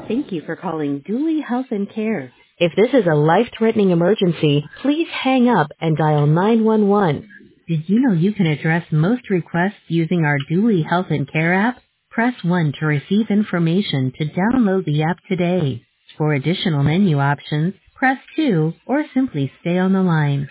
Thank you for calling Dooley Health and Care. If this is a life-threatening emergency, please hang up and dial 911. Did you know you can address most requests using our Dooley Health and Care app? Press 1 to receive information to download the app today. For additional menu options, press 2 or simply stay on the line.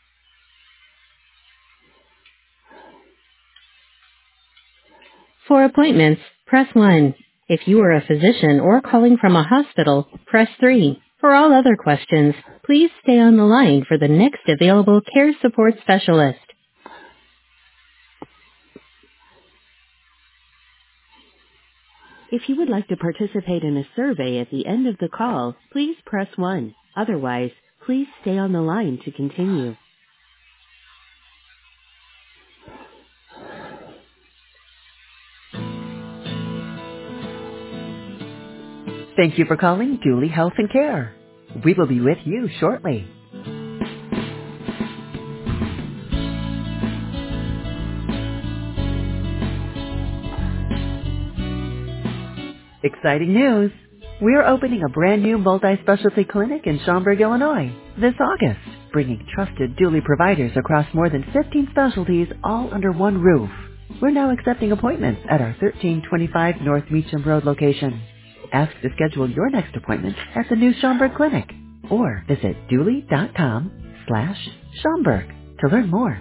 For appointments, press 1. If you are a physician or calling from a hospital, press 3. For all other questions, please stay on the line for the next available care support specialist. If you would like to participate in a survey at the end of the call, please press 1. Otherwise, please stay on the line to continue. Thank you for calling Dooley Health and Care. We will be with you shortly. Exciting news! We're opening a brand new multi-specialty clinic in Schaumburg, Illinois this August, bringing trusted Dooley providers across more than 15 specialties all under one roof. We're now accepting appointments at our 1325 North Meacham Road location. Ask to schedule your next appointment at the new Schaumburg Clinic or visit dooley.com/Schaumburg to learn more.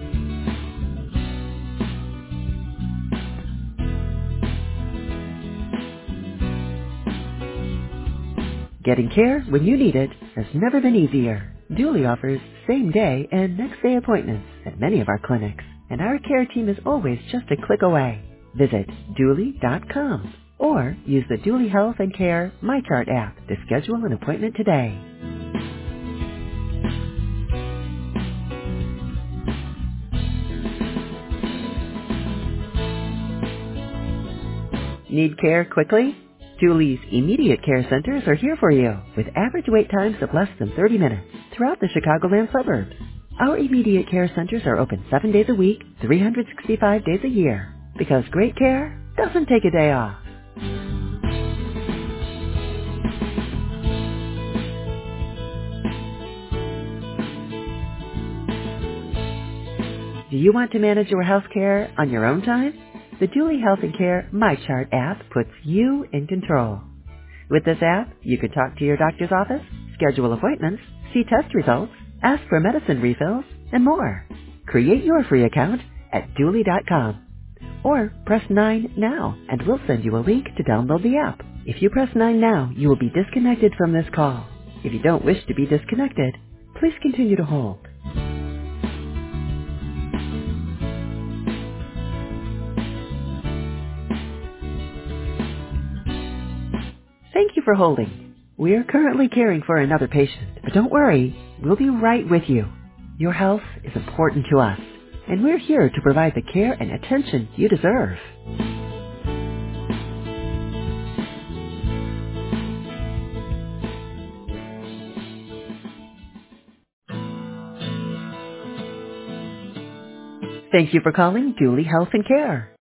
Getting care when you need it has never been easier. Dooley offers same-day and next-day appointments at many of our clinics, and our care team is always just a click away. Visit dooley.com or use the Dooley Health and Care MyChart app to schedule an appointment today. Need care quickly? Dooley's immediate care centers are here for you with average wait times of less than 30 minutes throughout the Chicagoland suburbs. Our immediate care centers are open 7 days a week, 365 days a year, because great care doesn't take a day off. Do you want to manage your health care on your own time? The Dooley Health and Care MyChart app puts you in control. With this app, you can talk to your doctor's office, schedule appointments, see test results, ask for medicine refills, and more. Create your free account at dooley.com. Or press 9 now and we'll send you a link to download the app. If you press 9 now, you will be disconnected from this call. If you don't wish to be disconnected, please continue to hold. Thank you for holding. We are currently caring for another patient, but don't worry, we'll be right with you. Your health is important to us, and we're here to provide the care and attention you deserve. Thank you for calling Dooley Health and Care.